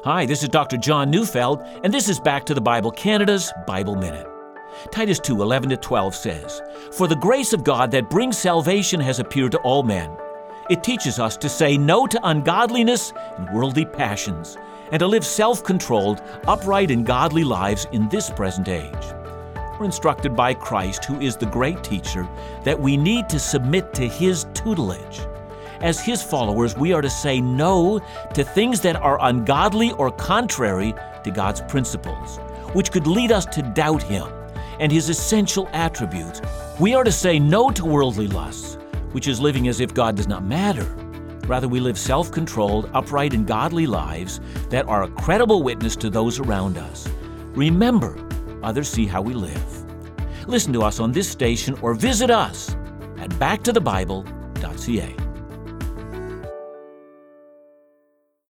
Hi, this is Dr. John Neufeld, and this is Back to the Bible Canada's Bible Minute. Titus 2:11-12 says, "For the grace of God that brings salvation has appeared to all men. It teaches us to say no to ungodliness and worldly passions, and to live self-controlled, upright, and godly lives in this present age." We're instructed by Christ, who is the great teacher, that we need to submit to His tutelage. As His followers, we are to say no to things that are ungodly or contrary to God's principles, which could lead us to doubt Him and His essential attributes. We are to say no to worldly lusts, which is living as if God does not matter. Rather, we live self-controlled, upright, and godly lives that are a credible witness to those around us. Remember, others see how we live. Listen to us on this station or visit us at backtothebible.ca.